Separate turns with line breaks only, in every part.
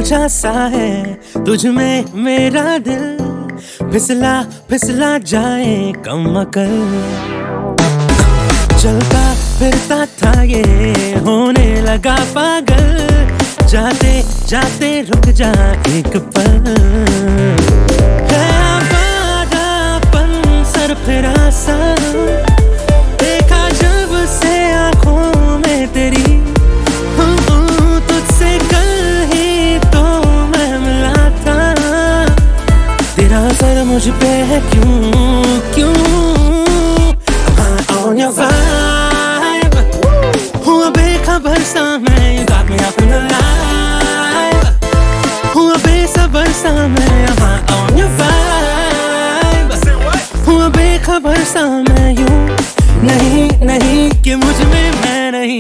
उलझा सा है तुझ में मेरा दिल, फिसला फिसला जाए कम अकल। चलता फिरता था ये होने लगा पागल, जाते जाते रुक जा एक पल। है आवारापन सर फिरा सा, देखा जब से आंखों में तेरी, तुझसे कल ही तो मैं मिला था। तेरा असर मुझ पे है क्यों क्यों। On your vibe, हुआ बेखबर सा मैं, you got me up in the light। हुआ बेसबर सा मैं, on your vibe, हुआ बेखबर सा मैं यूं, नहीं नहीं कि मुझ में मैं नहीं।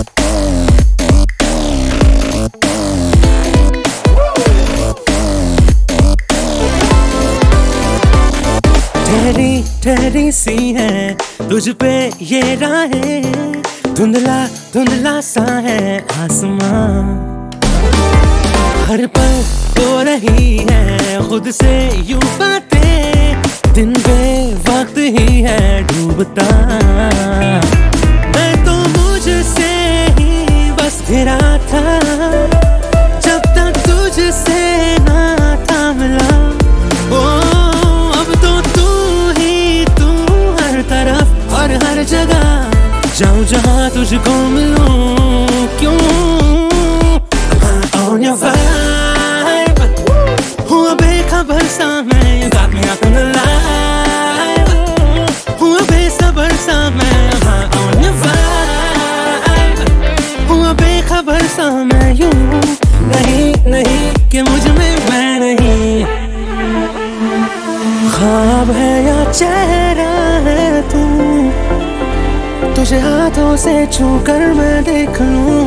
ठहरी ठहरी सी है तुझ पे ये राहें, धुंधला धुंधला सा है आसमां। हर पल हो रही है खुद से यूं बातें, दिन बेवक्त ही है डूबता। मैं तो मुझसे ही बस घिरा था, जब तक तुझसे ना था मिला। और हर जगह जाऊं जहां तुझको मिलूं क्यों। On your vibe, हुआ बेखबर सा मैं, you got me up in the light। हुआ बेसबर सा मैं, on your vibe, हुआ बेखबर सा मैं यूं, नहीं नहीं कि मुझ में मैं नहीं। ख्वाब है या चेहरा है तू, तुझे हाथों से छू कर मैं देख लूं।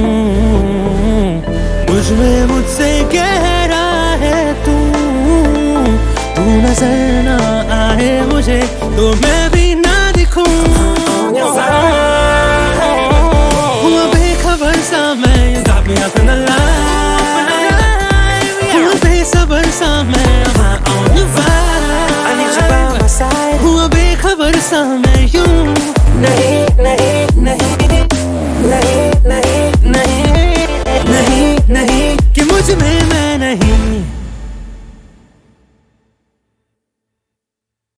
मुझ में मुझसे गहरा है तू नजर ना आए मुझे तो मैं